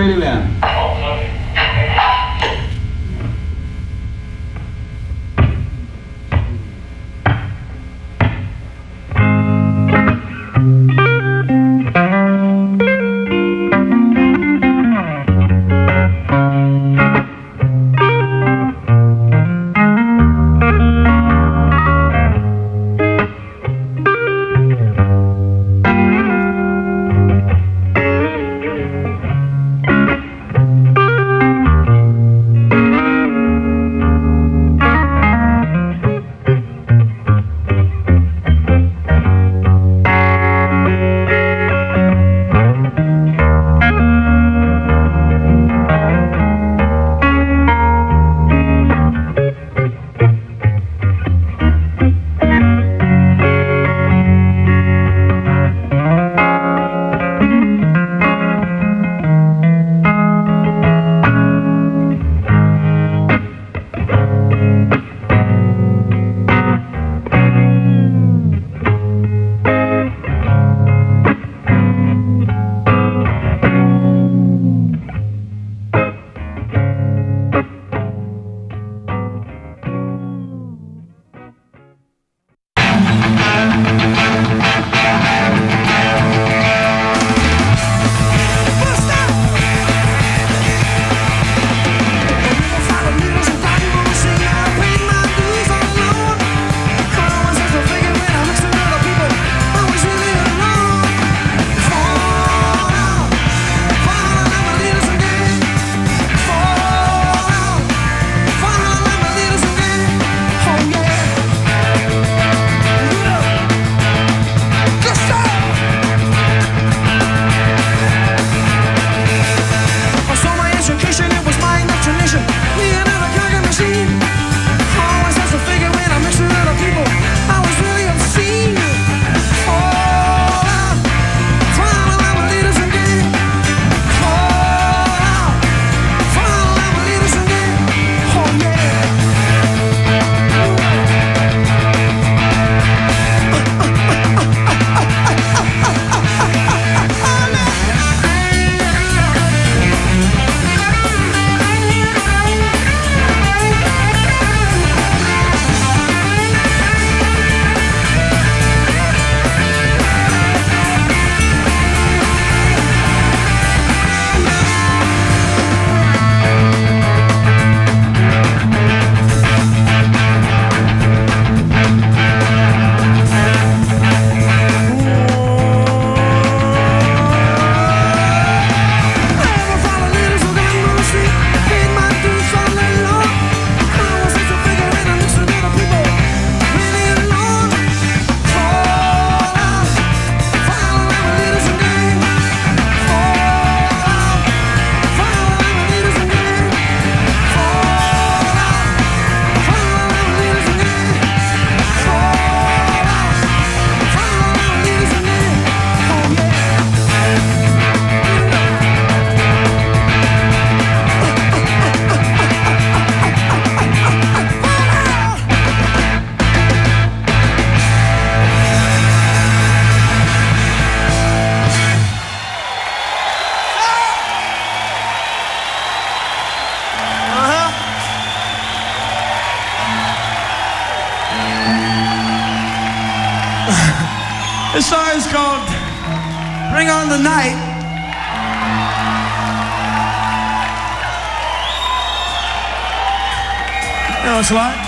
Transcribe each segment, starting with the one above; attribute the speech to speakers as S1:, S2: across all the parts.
S1: Maryland.
S2: This song is called Bring On the Night. You know it's like.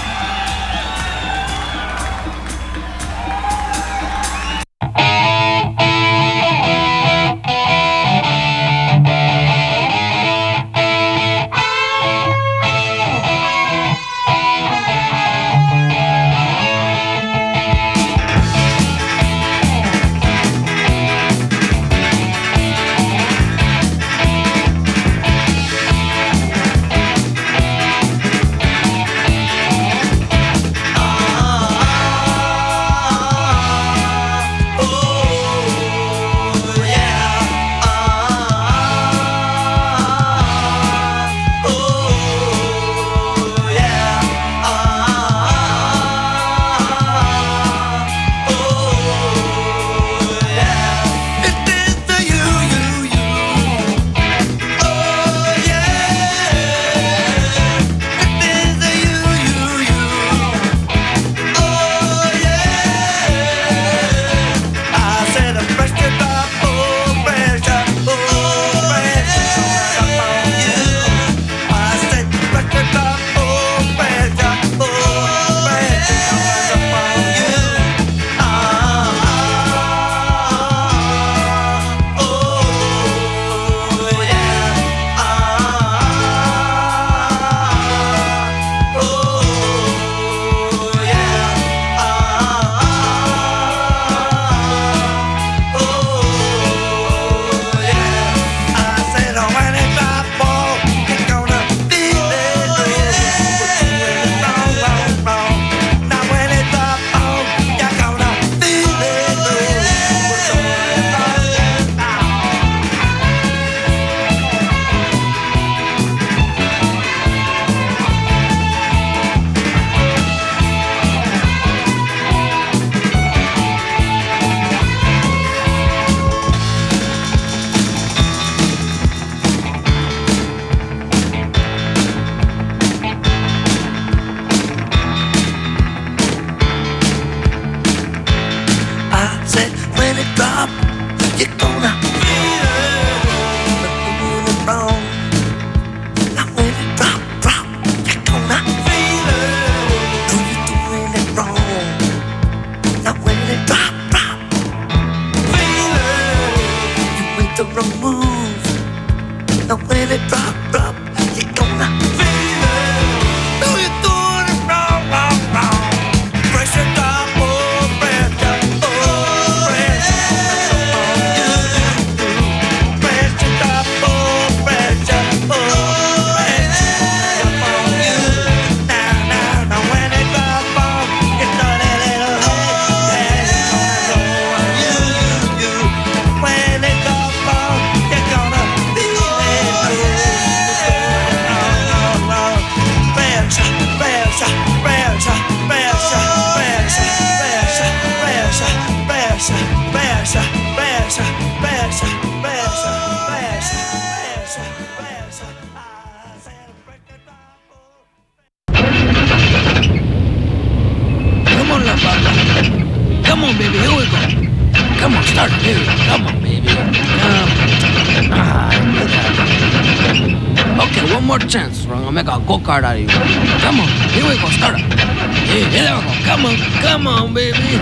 S1: baby. Here we go. Come on, start it. Here we go. Come on, baby. Okay, one more chance. I'm gonna make a go-kart out of you. Come on. Here we go. Start it. Hey, there we go. Come on. Come on, baby.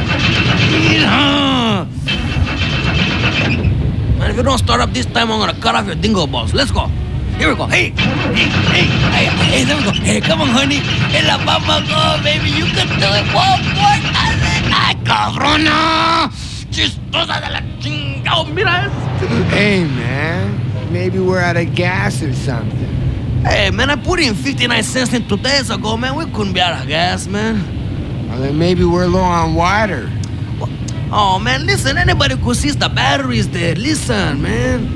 S1: Man, if you don't start up this time, I'm gonna cut off your dingo balls. Let's go. Here we go. Hey, there we go. Hey, come on, honey. Hey, la mama, go, baby. You can do it. One more time. Ay, cabrona. Chistosa de la chingada. Mira.
S3: Hey, man. Maybe we're out of gas or something.
S1: Hey, man, I put in 59 cents in 2 days ago, man. We couldn't be out of gas, man.
S3: Well, then maybe we're low on water.
S1: Oh, man, listen. Anybody could see the batteries there. Listen, man.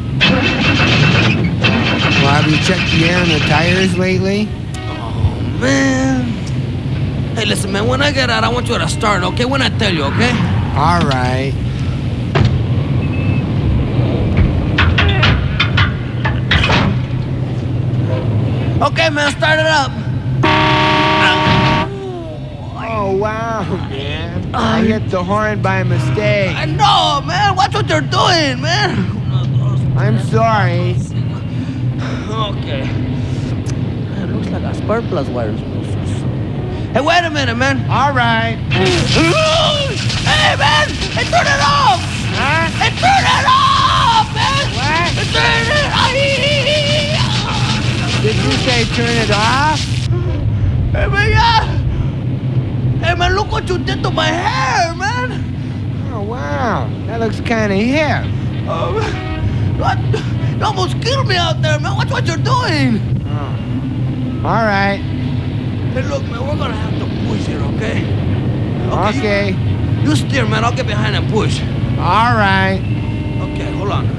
S3: Well, have you checked the air on the tires lately?
S1: Oh, man. Hey, listen, man, when I get out, I want you to start, okay? When I tell you, okay?
S3: All right.
S1: Okay, man, start it up.
S3: Oh, wow, man. I hit the horn by mistake.
S1: I know, man. Watch what you're doing, man.
S3: I'm sorry.
S1: Okay. Man, it looks like a spark plus wires. Hey, wait a minute, man.
S3: All right.
S1: Hey, man! Hey, turn it off!
S3: Huh?
S1: Hey, turn it off, man!
S3: What?
S1: Hey, turn it off!
S3: Did you say turn it off?
S1: Hey, man, yeah! Hey, man, look what you did to my hair, man!
S3: Oh, wow. That looks kind of hip.
S1: What? You almost killed me out there, man. Watch what you're doing.
S3: Oh. All right.
S1: Hey, look, man, we're gonna have to push here, okay?
S3: Okay.
S1: You steer, man. I'll get behind and push.
S3: All right.
S1: Okay, hold on.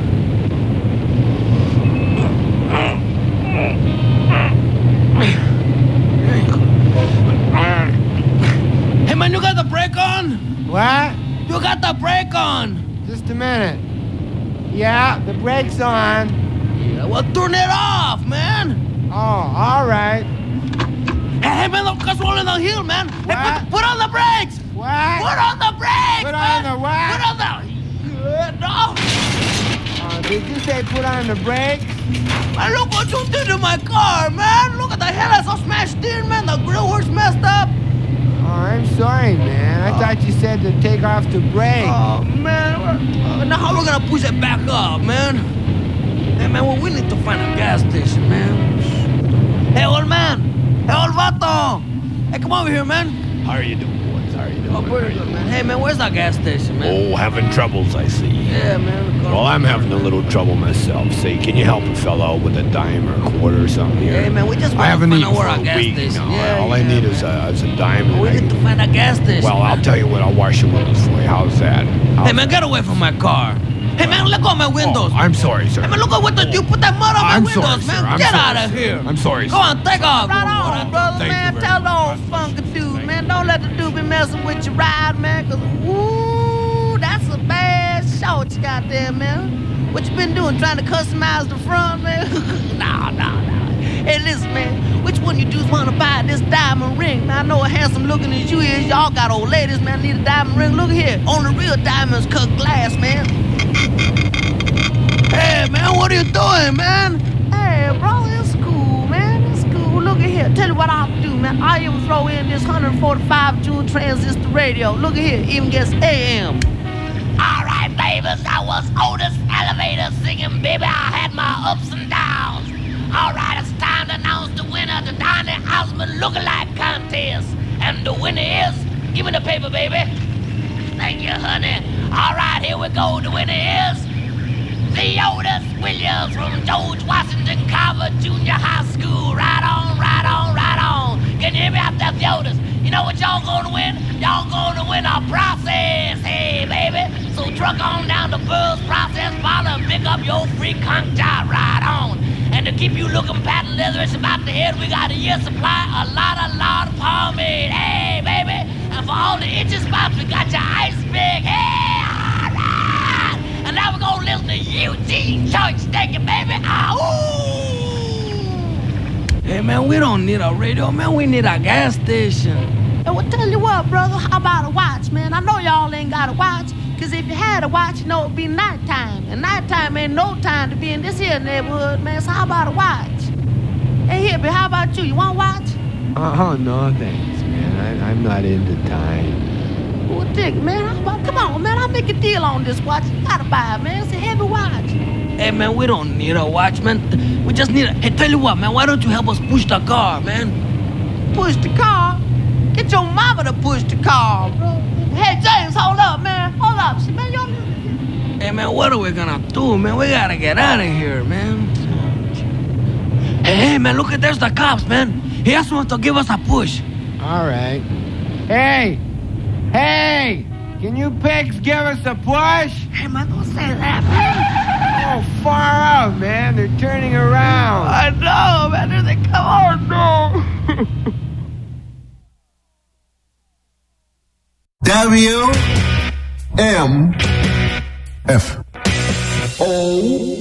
S1: Hey, man, you got the brake on?
S3: What?
S1: You got the brake on?
S3: Just a minute. Yeah, the brake's on.
S1: Yeah, well, turn it off, man.
S3: Oh, all right.
S1: Hey, man, look, what's rolling on the hill, man? Hey,
S3: What?
S1: put on the brakes.
S3: What?
S1: Put on the brakes,
S3: Put
S1: man.
S3: on the what?
S1: Put on the... No.
S3: Did you say put on the brakes?
S1: Man, look what you did to my car, man. Look at the headlights all smashed in, man. The grill works messed up.
S3: Oh, I'm sorry, man. I thought you said to take off the brake.
S1: Oh, man. Now how we gonna push it back up, man? Hey, man, well, we need to find a gas station, man. Hey, old man. Hey, old vato. Hey, come over here, man.
S4: How are you doing, boys? How are you doing?
S1: Oh, pretty good, man. Hey, man, where's that gas station, man?
S4: Oh, having troubles, I see.
S1: Yeah, man.
S4: Well, I'm having a little trouble myself. Say, can you help a fellow out with a dime or a quarter or something here?
S1: Hey, man, we just
S4: I
S1: want to
S4: haven't
S1: find
S4: eaten
S1: out where
S4: for
S1: our
S4: a
S1: gas
S4: week
S1: station.
S4: now.
S1: Yeah,
S4: All I need is a dime.
S1: We
S4: and
S1: need to find a gas station.
S4: Well, I'll
S1: man.
S4: tell you what. I'll wash your windows for you. How's that?
S1: Hey, man, get away from my car. Hey, man, let go of my windows.
S4: Oh, I'm sorry, sir.
S1: Hey, man, look at what you put that mud on my
S4: I'm
S1: windows,
S4: sorry,
S1: man.
S4: sir. I'm
S1: Get
S4: sorry,
S1: out of
S4: sir.
S1: here.
S4: I'm sorry,
S1: Go
S4: sir.
S1: on, take off.
S5: Right on, brother,
S4: Thank
S5: man.
S4: you very
S5: Tell the
S4: much.
S5: old funky dude,
S4: Thank
S5: man. Don't let the dude be messing with your ride, man. Cause, woo, that's a bad short you got there, man. What you been doing? Trying to customize the front, man? Nah. Hey, listen, man. Which one you dudes want to buy this diamond ring? Man, I know a handsome looking as you is. Y'all got old ladies, man. Need a diamond ring. Look here. Only real diamonds cut glass, man.
S1: Hey, man, what are you doing, man?
S5: Hey, bro, it's cool, man. It's cool. Look at here. Tell you what I'll do, man. All you was throw in this 145 joule transistor radio. Look at here. Even gets AM.
S6: All right, babies, I was Otis Elevator singing, baby. I had my ups and downs. All right, it's time to announce the winner of the Donny Osmond Lookalike Contest. And the winner is, give me the paper, baby. Thank you, honey. All right, here we go. The winner is Theodis Williams from George Washington Carver Junior High School. Right on, right on, right on. Can you hear me out there, Theodis? You know what y'all gonna win? Y'all gonna win a process. Hey, baby. So truck on down to Pearl's Process Parlor and pick up your free conch job. Right on. And to keep you looking patent leatherish about the head, we got a year's supply, a lot of pomade. Hey, baby. And for all the itchy spots, we got your ice pick. Hey, all right. And now we're gonna listen to Eugene Church. Thank you, baby.
S1: Hey, man, we don't need a radio, man. We need a gas station.
S5: And well, tell you what, brother, how about a watch, man? I know y'all ain't got a watch, because if you had a watch, you know it'd be nighttime. And nighttime ain't no time to be in this here neighborhood, man. So how about a watch? Hey, Hippie, how about you? You want a watch?
S3: Oh, no, thanks, man. I'm not into time.
S5: Well, dig, man. How about, come on, man. I'll make a deal on this watch. You gotta buy it, man. It's a heavy watch.
S1: Hey, man, we don't need a watch, man. We just need a... Hey, tell you what, man. Why don't you help us push the car, man?
S5: Push the car? Get your mama to push the car, bro. Hey, James, hold up, man. Hold up. See, man, y'all...
S1: Hey, man, what are we gonna do, man? We gotta get out of here, man. Hey, man, look at there's the cops, man. He asked us to give us a push.
S3: All right. Hey! Hey! Can you pigs give us a push?
S5: Hey, man, don't say that, man.
S3: Oh, far out, man. They're turning around.
S5: I know, man. There they come on, no.
S7: WMFO.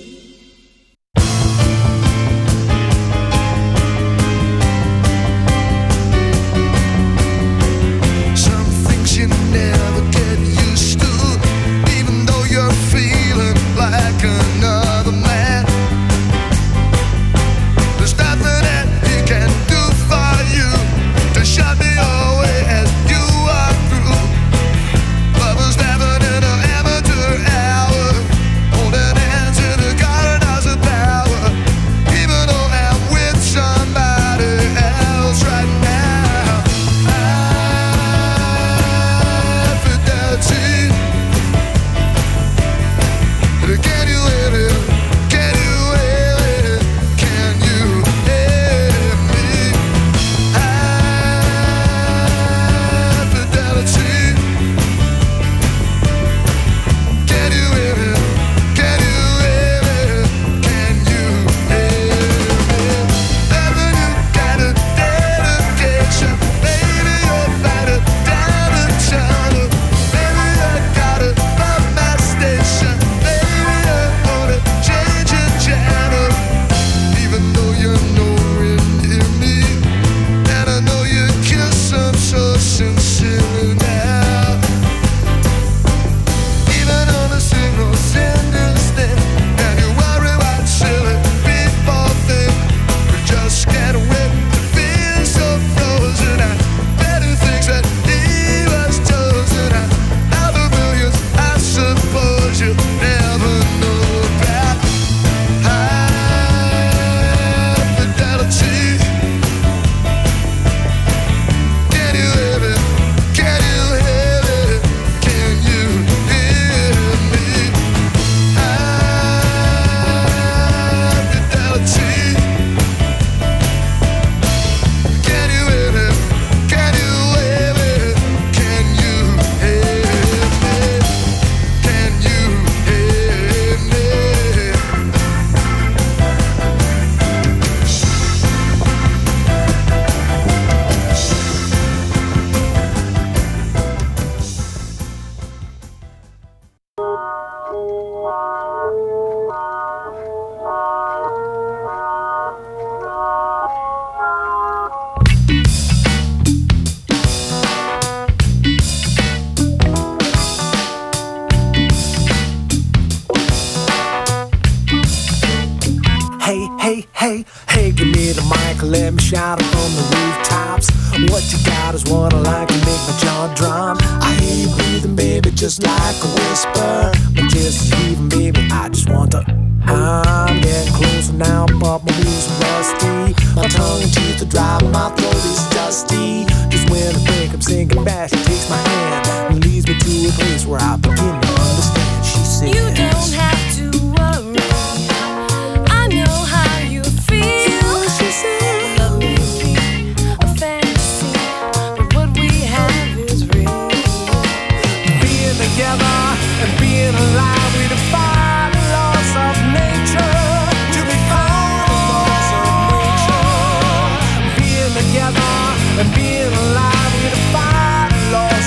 S8: Hey, give me the mic, let me shout it from the rooftops. What you got is what I like to make my jaw drop. I hear you breathing, baby, just like a whisper. But just even, baby, I just want to. I'm getting closer now, but my wheels are rusty. My tongue and teeth are dry, my throat is dusty. Just when I think I'm singing fast, she takes my hand and leads me to a place where I begin to understand. She says,
S9: you don't have to worry, I know how you feel. She said, love may be a fantasy, but what we have is real.
S8: Being together and being alive, we defy the laws of nature. To be found the laws of nature. Being together and being alive, we defy the laws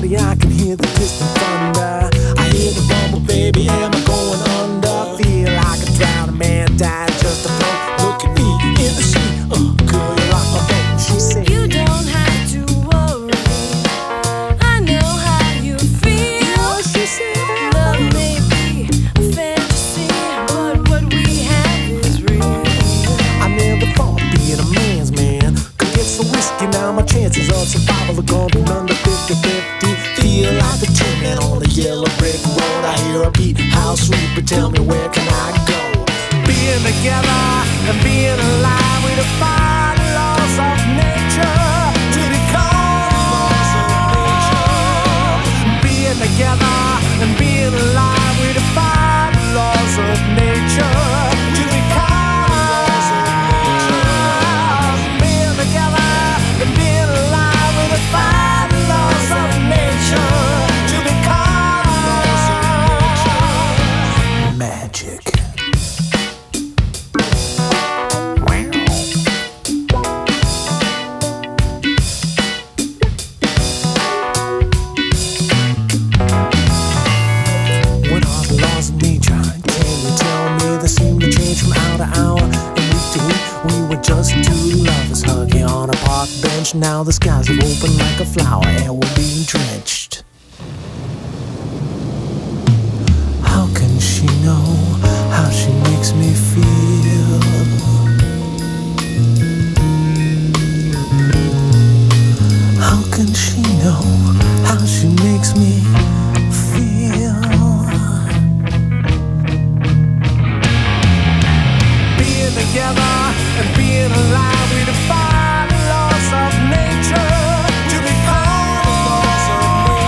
S8: body, I can hear the distant thunder. I hear the rumble, baby, am I going under? Feel like a drowning man died just to float. Look at me in the sea, girl, you rock my boat. She said,
S9: You don't have to worry. I know how you feel.
S8: she said,
S9: Love may be a fantasy, but what we have is real.
S8: I never thought being a man's man could get so risky. Now my chances of survival are gone under 50-50. Feel like the tin man on the yellow brick road. I hear a beat, how sweet, but tell me where can I go? Being together and being alive, we defy the laws of nature to become laws of nature. Being together and being alive, we defy the laws of nature to become laws of nature. Being together and being alive, we defy the laws of nature to become laws of nature. Magic. What are the laws of nature? Can you tell me they seem to change from hour to hour and week to week? We were just two lovers hugging on a park bench. Now the skies have opened like a flower and we're being drenched. How can she know how she makes me feel? How can she know how she makes me feel? Being together and being alive, we defy the laws of nature to become the laws of nature.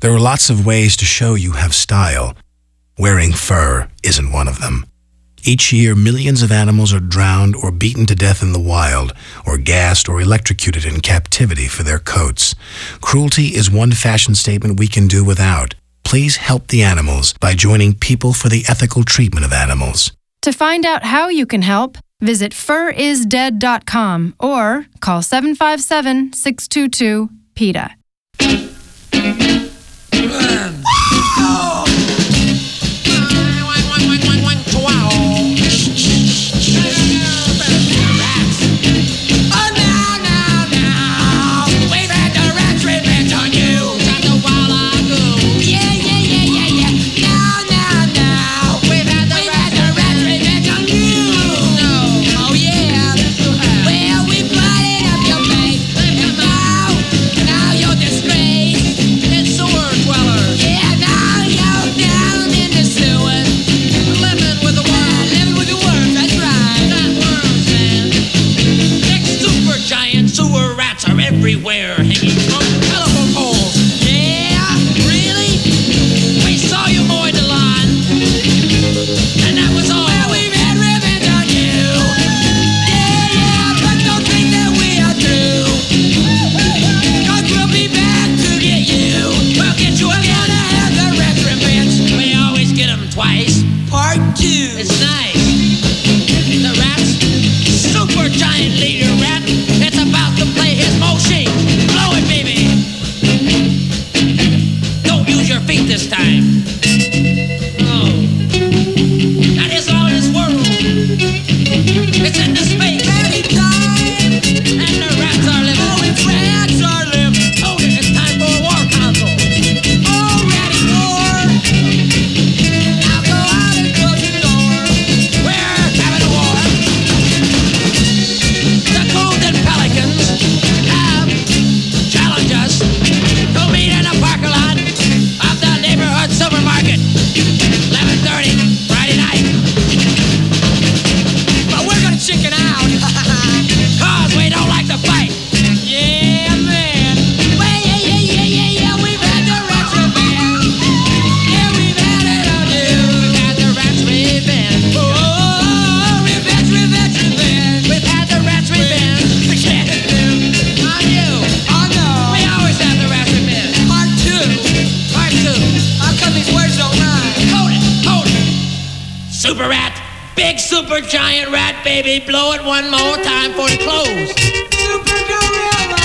S10: There are lots of ways to show you have style. Wearing fur isn't one of them. Each year, millions of animals are drowned or beaten to death in the wild, or gassed or electrocuted in captivity for their coats. Cruelty is one fashion statement we can do without. Please help the animals by joining People for the Ethical Treatment of Animals.
S11: To find out how you can help, visit furisdead.com or call 757-622-PETA.
S6: Everywhere, hanging from telephone poles. Yeah, really? We saw you mowing the lawn, and that was all. Well, we've had revenge on you. Yeah, but don't think that we are through. 'Cause we'll be back to get you. We'll get you again and have the rest revenge. We always get them twice. Part 2. It's nice. The rat's super giant leader rat. It's about to play his motion. Blow it, baby. Don't use your feet this time. Oh. That is all in this world. It's in the space. Every time. And the rats are living. Oh, it's rats are living. Oh, it's time for a war console. Oh, ratty war. Now go out and close the door. We're having a war. The golden pelicans have challenged us to meet in a parking lot of the neighborhood supermarket. 11:30 Friday night. But we're gonna chicken out. 'Cause we don't like to fight. Yeah, man. Well, yeah. We've had the rats revenge. Yeah, we've had it on you. We've had the rats revenge. Oh, revenge. We've had the rats revenge. Yeah. On you. Oh, no. We always have the rats revenge. Part 2. How come these words don't rhyme? Hold it. Super rat. Big super giant rat, baby. Blow it one more time for the close. Super gorilla.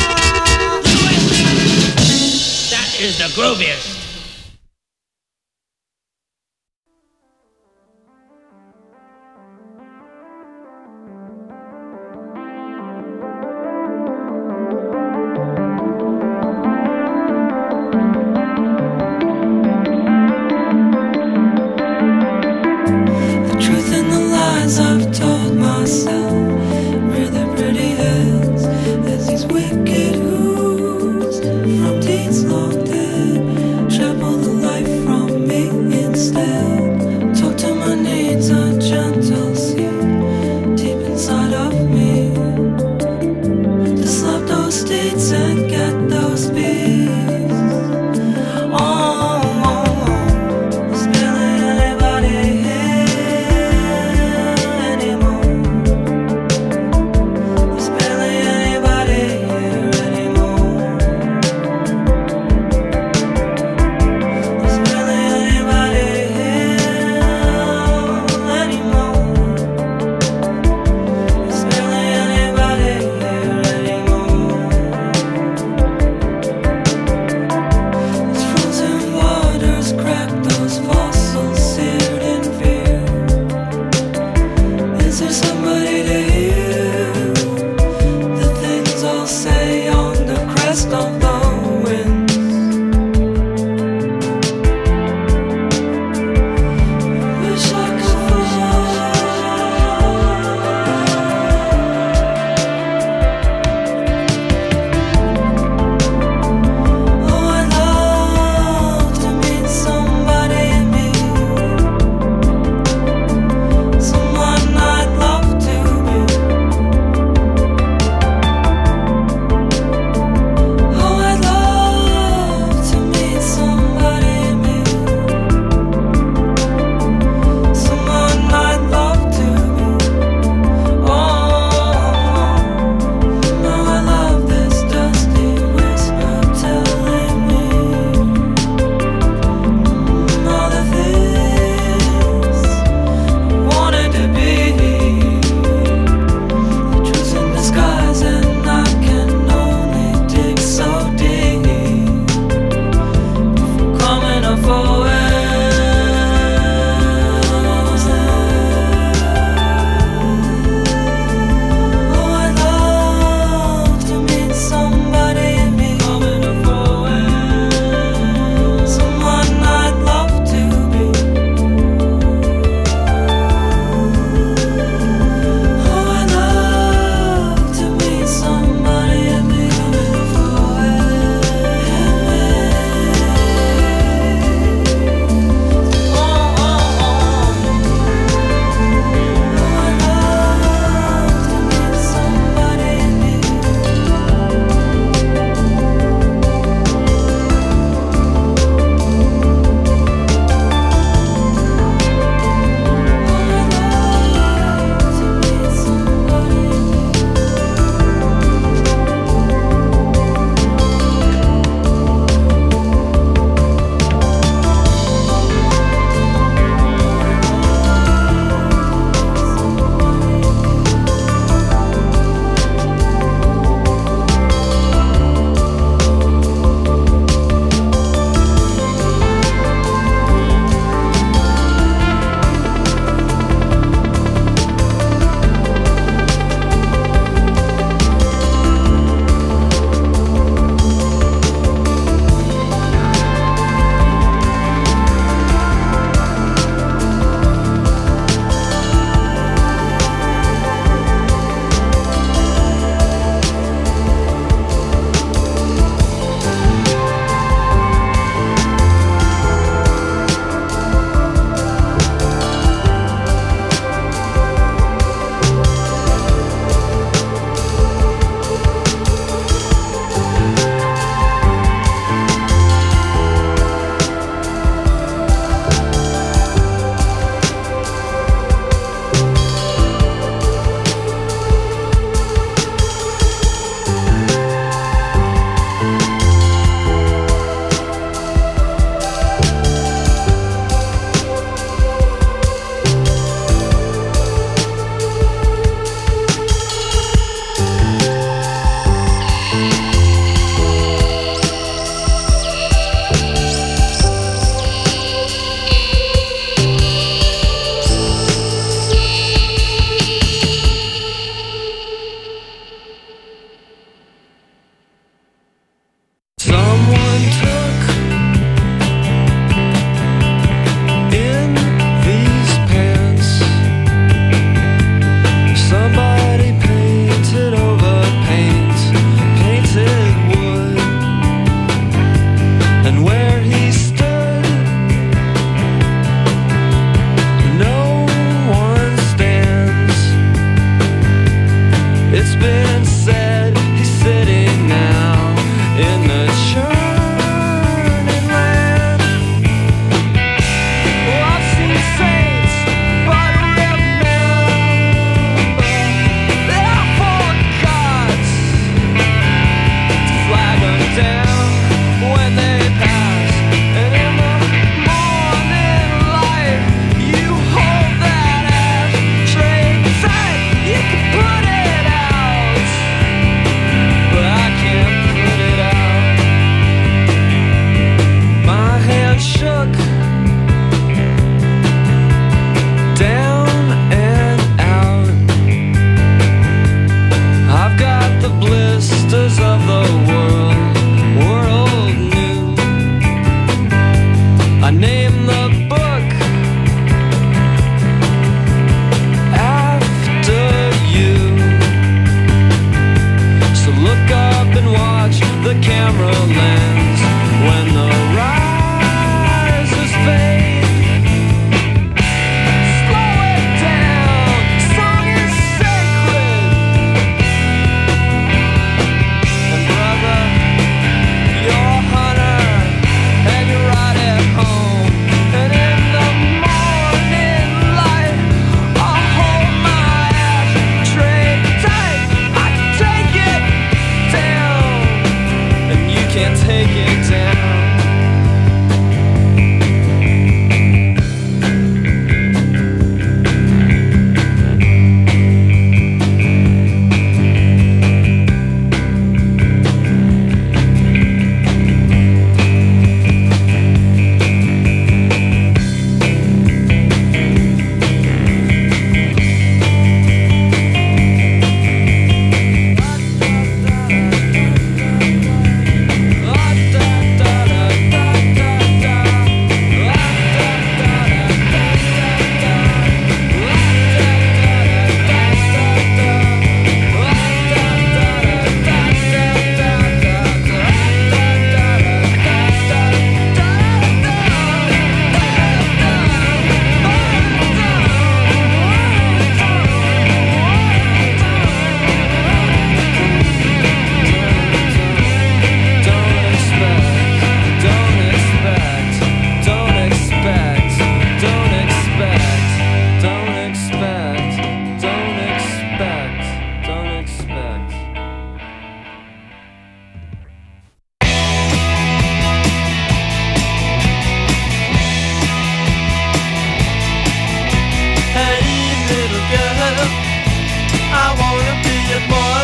S6: That is the grooviest.
S9: The truth and the lies I've told myself rear their pretty heads as these wicked hoods from deeds long dead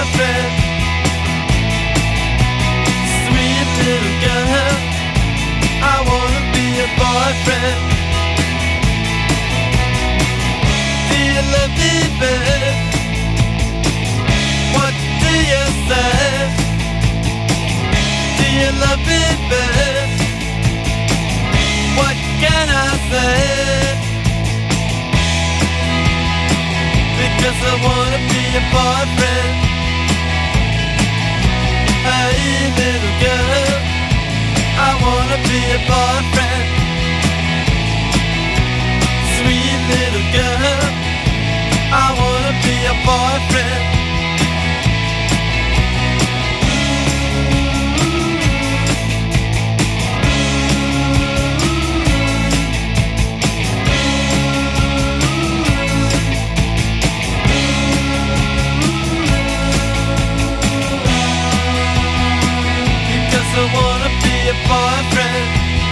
S12: boyfriend. Sweet little girl, I wanna be your boyfriend. Do you love me, babe? What do you say? Do you love me, babe? What can I say? Because I wanna be your boyfriend. Hey little girl, I wanna be your boyfriend. Sweet little girl, I wanna be your boyfriend. I wanna be your boyfriend.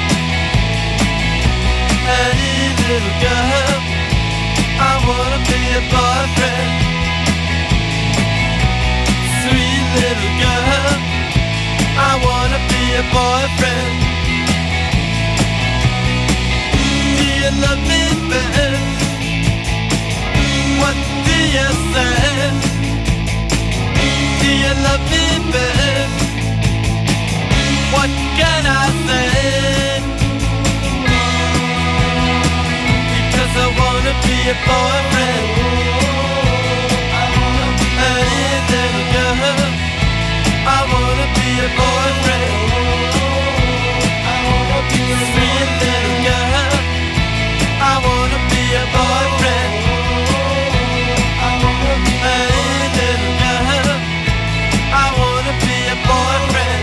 S12: Hey little girl, I wanna be your boyfriend. Sweet little girl, I wanna be your boyfriend. Do you love me, babe? What do you say? Do you love me, babe? What can I say? Because I wanna be your boyfriend. Hey little girl, I wanna be your boyfriend. Sweet little girl, I wanna be your boyfriend. Hey little girl, I wanna be your boyfriend.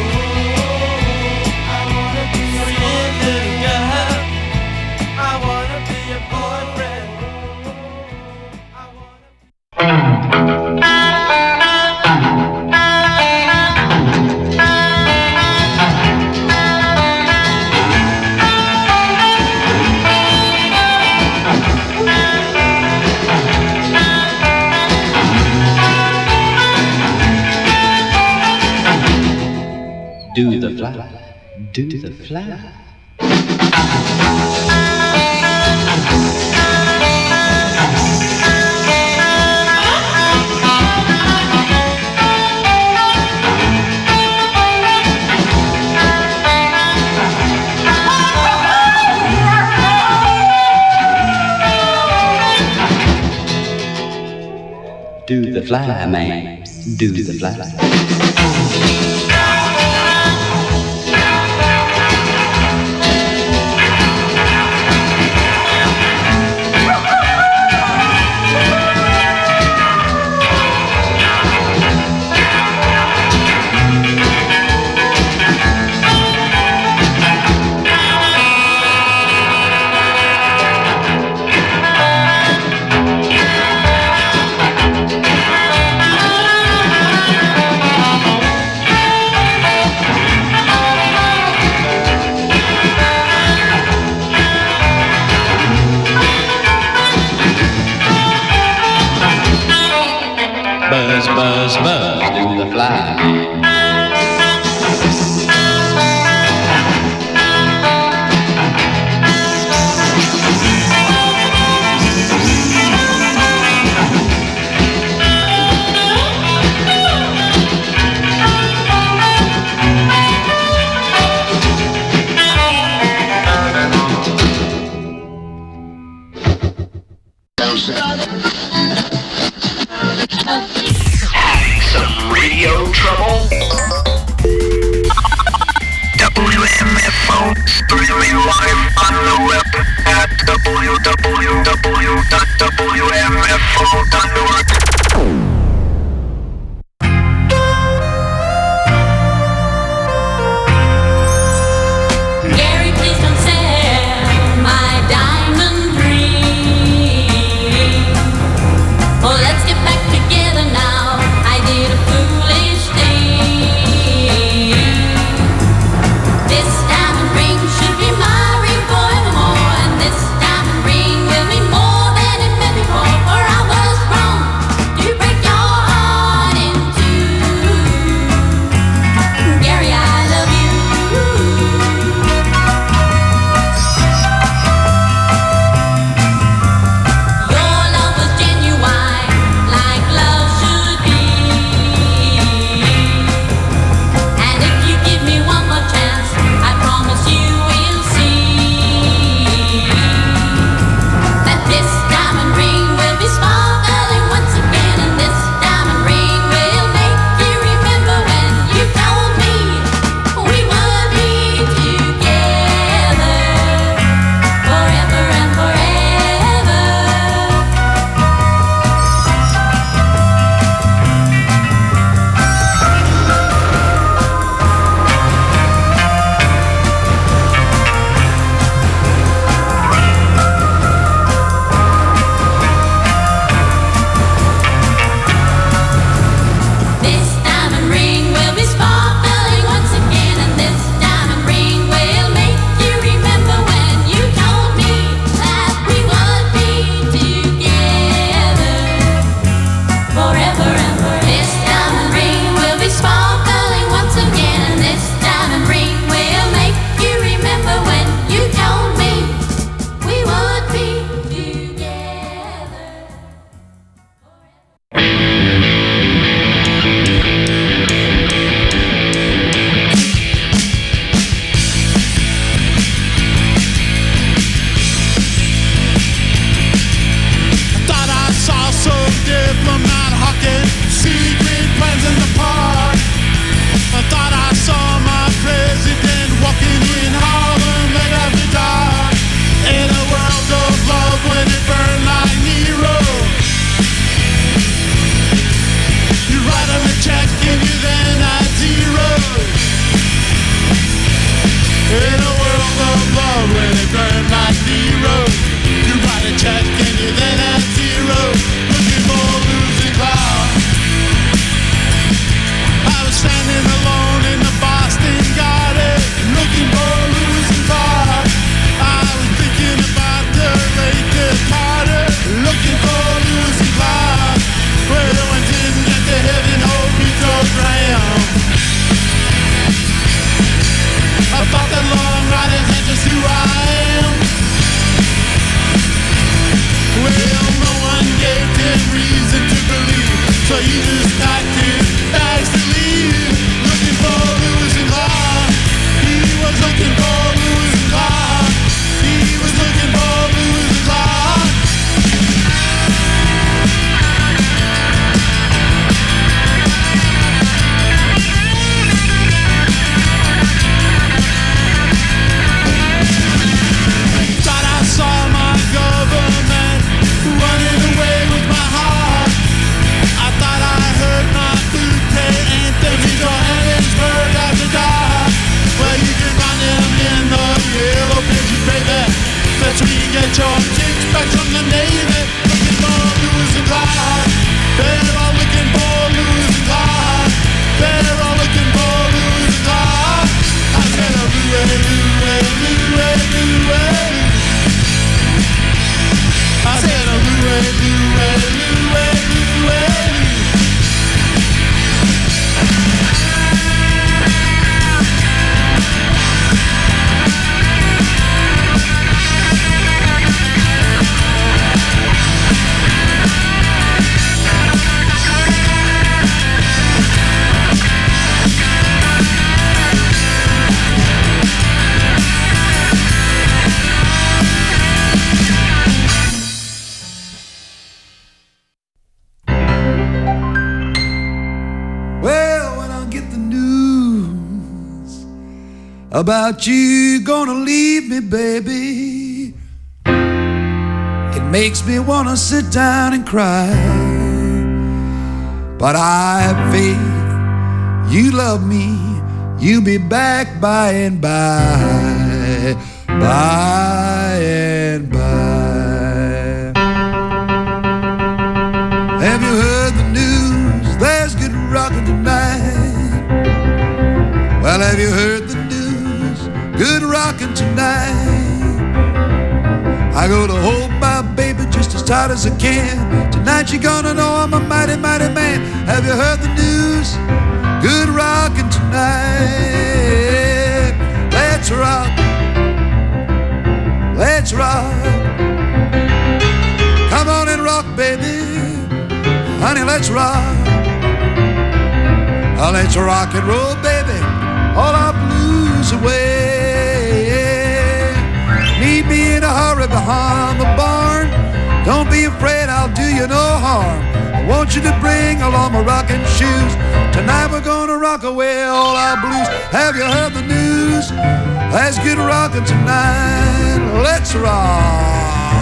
S13: Do the fly, do the fly. Do the fly, man, do the fly. Buzz, buzz, buzz, do the fly.
S14: Some radio trouble? WMFO, streaming live on the web at www.wmfo.org.
S9: Gary, please don't sell my diamond ring.
S15: Get your six-pack from the Navy, looking for Lewis and Clyde. They're all looking for Lewis and Clyde. They're all looking for Lewis and Clyde. I said a I said a about you gonna leave me, baby, it makes me wanna sit down and cry. But I have faith, you love me, you'll be back by and by, by and by. Have you heard the news? There's good rockin' tonight. Well, have you heard the good rockin' tonight? I go to hold my baby just as tight as I can. Tonight you're gonna know I'm a mighty, mighty man. Have you heard the news? Good rockin' tonight. Let's rock. Let's rock. Come on and rock, baby. Honey, let's rock. Oh, let's rock and roll, baby. All our blues away. Meet me in a hurry behind the barn. Don't be afraid, I'll do you no harm. I want you to bring along my rocking shoes. Tonight we're gonna rock away all our blues. Have you heard the news? Let's get rockin' tonight. Let's rock.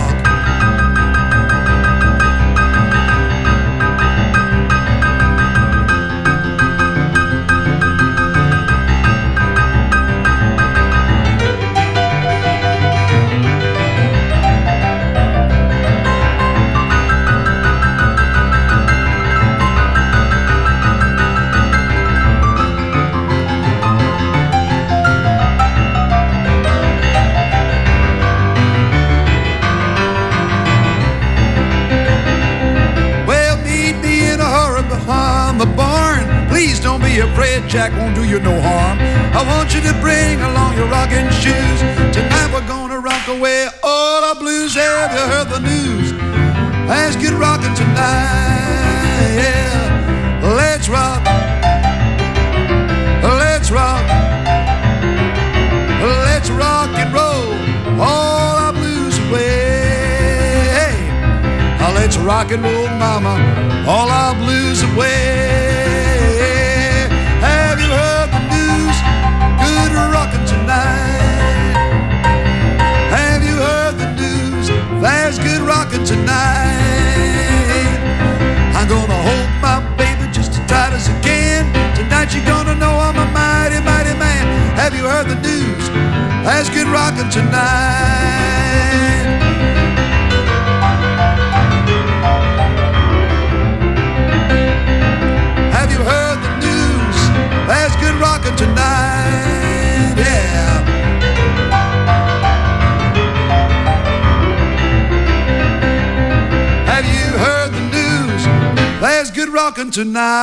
S15: The barn, please don't be afraid, Jack won't do you no harm. I want you to bring along your rocking shoes. Tonight we're gonna rock away all our blues. Have you heard the news? Let's get rockin' tonight. Yeah, let's rock. Let's rock. Let's rock and roll all our blues away. Hey, let's rock and roll, mama, all our blues away. Have you heard the news? Good rockin' tonight. Have you heard the news? There's good rockin' tonight. I'm gonna hold my baby just as tight as I can. Tonight you're gonna know I'm a mighty, mighty man. Have you heard the news? There's good rockin' tonight. Have you heard the news? There's good rockin' tonight, yeah. Have you heard the news? There's good rockin'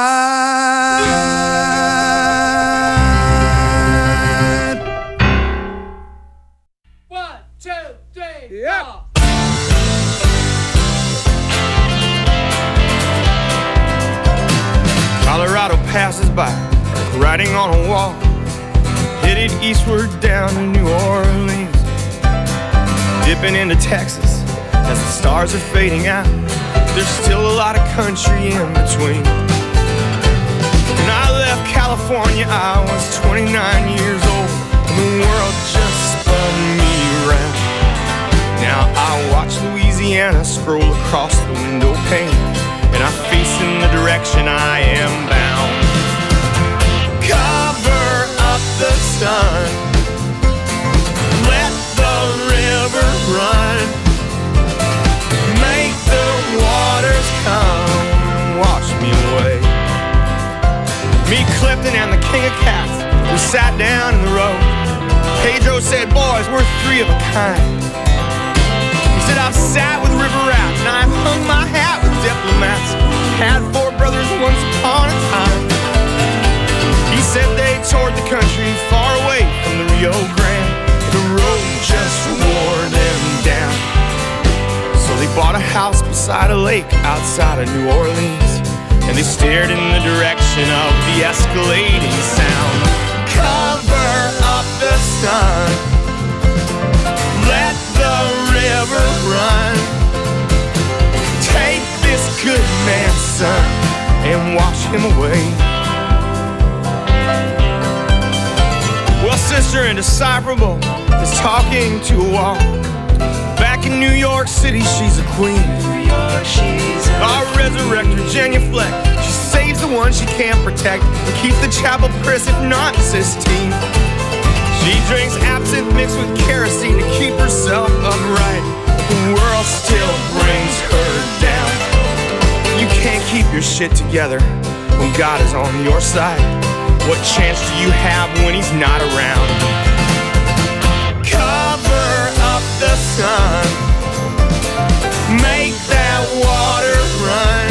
S15: tonight.
S2: 1, 2, 3,
S15: yep.
S2: 4.
S16: Colorado passes by, riding on a wall, headed eastward down to New Orleans, dipping into Texas as the stars are fading out. There's still a lot of country in between. When I left California, I was 29 years old, and the world just spun me around. Now I watch Louisiana scroll across the window pane, and I face in the direction I am bound. Cover up the sun, let the river run. sat down in the road. Pedro said, boys, we're three of a kind. He said, I've sat with river rats and I've hung my hat with diplomats. Had four brothers once upon a time. He said they toured the country far away from the Rio Grande. The road just wore them down. So they bought a house beside a lake outside of New Orleans, and they stared in the direction of the escalating sound. Cover up the sun, let the river run. Take this good man's son and wash him away. Well, Sister Indecipherable is talking to a wall. Back in New York City, she's a queen. Our resurrector, Genuflect, she saves the one she can't protect and keeps the chapel crisp, if not Sistine. She drinks absinthe mixed with kerosene to keep herself upright. The world still brings her down. You can't keep your shit together when God is on your side. What chance do you have when he's not around? Cover up the sun, make that water run.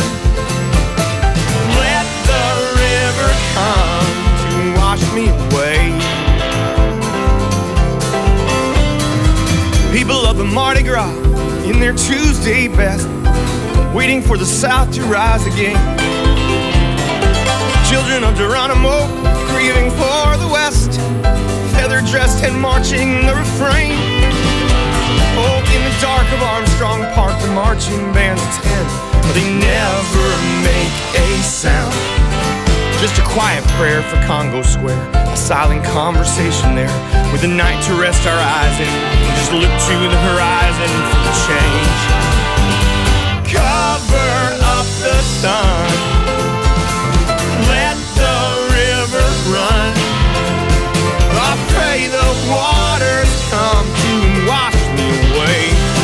S16: Let the river come to wash me away. People of the Mardi Gras in their Tuesday best, waiting for the South to rise again. Children of Geronimo grieving for the West, feather-dressed and marching the refrain. Oh, in the dark of Armstrong Park, the marching bands attend, but they never make a sound. Just a quiet prayer for Congo Square, a silent conversation there, with the night to rest our eyes in, and just look to the horizon for the change. Cover up the sun, let the river run. I pray the waters come to wash me away.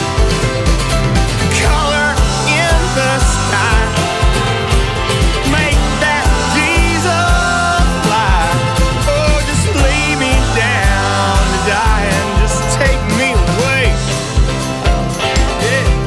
S16: Color in the sky, make that diesel fly. Oh, just lay me down to die and just take me away. Yeah.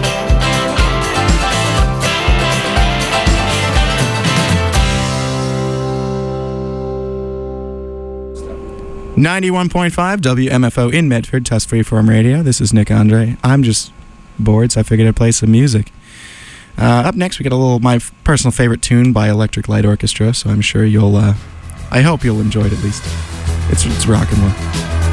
S17: 91.5 WMFO in Medford, Tusk Freeform Radio. This is Nick Andre. I'm just bored, so I figured I'd play some music. Up next, we got a little my personal favorite tune by Electric Light Orchestra, so I'm sure you'll, I hope you'll enjoy it at least. It's rockin' one.